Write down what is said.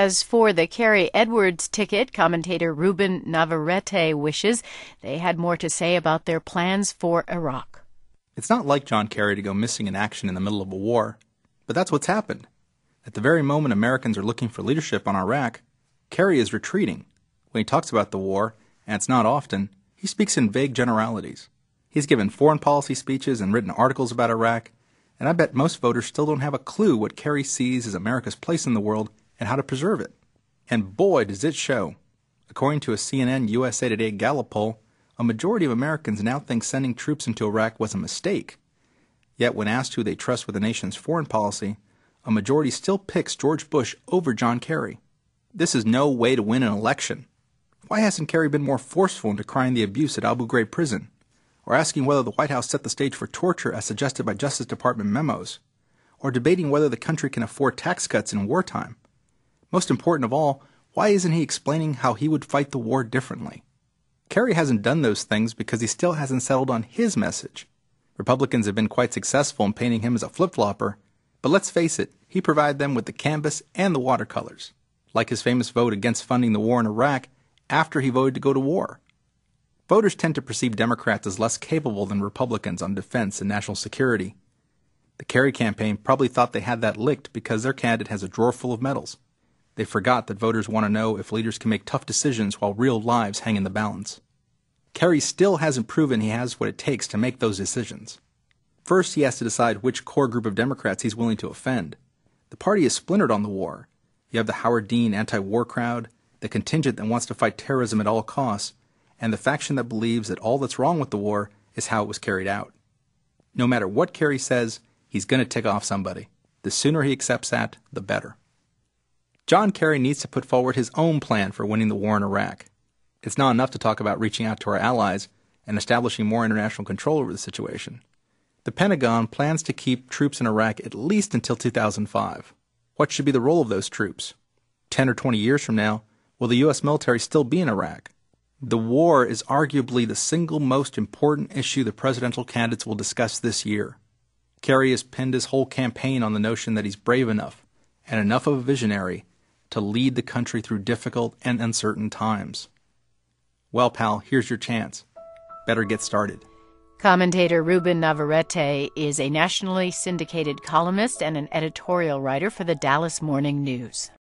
As for the Kerry Edwards ticket, commentator Ruben Navarrete wishes they had more to say about their plans for Iraq. It's not like John Kerry to go missing in action in the middle of a war, but that's what's happened. At the very moment Americans are looking for leadership on Iraq, Kerry is retreating. When he talks about the war, and it's not often, he speaks in vague generalities. He's given foreign policy speeches and written articles about Iraq, and I bet most voters still don't have a clue what Kerry sees as America's place in the world and how to preserve it. And boy, does it show. According to a CNN USA Today Gallup poll, a majority of Americans now think sending troops into Iraq was a mistake. Yet when asked who they trust with the nation's foreign policy, a majority still picks George Bush over John Kerry. This is no way to win an election. Why hasn't Kerry been more forceful in decrying the abuse at Abu Ghraib prison, or asking whether the White House set the stage for torture as suggested by Justice Department memos, or debating whether the country can afford tax cuts in wartime? Most important of all, why isn't he explaining how he would fight the war differently? Kerry hasn't done those things because he still hasn't settled on his message. Republicans have been quite successful in painting him as a flip-flopper, but let's face it, he provided them with the canvas and the watercolors, like his famous vote against funding the war in Iraq after he voted to go to war. Voters tend to perceive Democrats as less capable than Republicans on defense and national security. The Kerry campaign probably thought they had that licked because their candidate has a drawer full of medals. They forgot that voters want to know if leaders can make tough decisions while real lives hang in the balance. Kerry still hasn't proven he has what it takes to make those decisions. First, he has to decide which core group of Democrats he's willing to offend. The party is splintered on the war. You have the Howard Dean anti-war crowd, the contingent that wants to fight terrorism at all costs, and the faction that believes that all that's wrong with the war is how it was carried out. No matter what Kerry says, he's going to tick off somebody. The sooner he accepts that, the better. John Kerry needs to put forward his own plan for winning the war in Iraq. It's not enough to talk about reaching out to our allies and establishing more international control over the situation. The Pentagon plans to keep troops in Iraq at least until 2005. What should be the role of those troops? 10 or 20 years from now, will the U.S. military still be in Iraq? The war is arguably the single most important issue the presidential candidates will discuss this year. Kerry has pinned his whole campaign on the notion that he's brave enough and enough of a visionary to lead the country through difficult and uncertain times. Well, pal, here's your chance. Better get started. Commentator Ruben Navarrete is a nationally syndicated columnist and an editorial writer for the Dallas Morning News.